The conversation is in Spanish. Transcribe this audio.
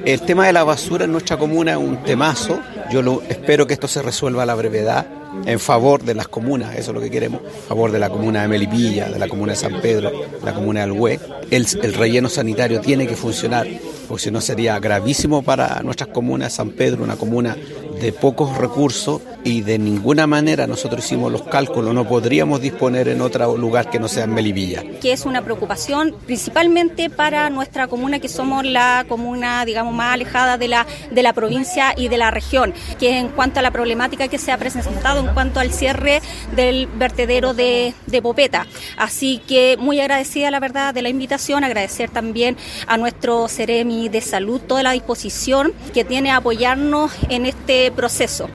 El tema de la basura en nuestra comuna es un temazo. Espero que esto se resuelva a la brevedad en favor de las comunas, eso es lo que queremos, a favor de la comuna de Melipilla, de la comuna de San Pedro, de la comuna de Alhué. El relleno sanitario tiene que funcionar, porque si no sería gravísimo para nuestras comunas. San Pedro, una comuna de pocos recursos, y de ninguna manera, nosotros hicimos los cálculos, no podríamos disponer en otro lugar que no sea en Melipilla. Que es una preocupación principalmente para nuestra comuna, que somos la comuna, digamos, más alejada de la provincia y de la región, que en cuanto a la problemática que se ha presentado en cuanto al cierre del vertedero de Popeta. Así que muy agradecida, la verdad, de la invitación, agradecer también a nuestro Ceremi de Salud toda la disposición que tiene a apoyarnos en este proceso.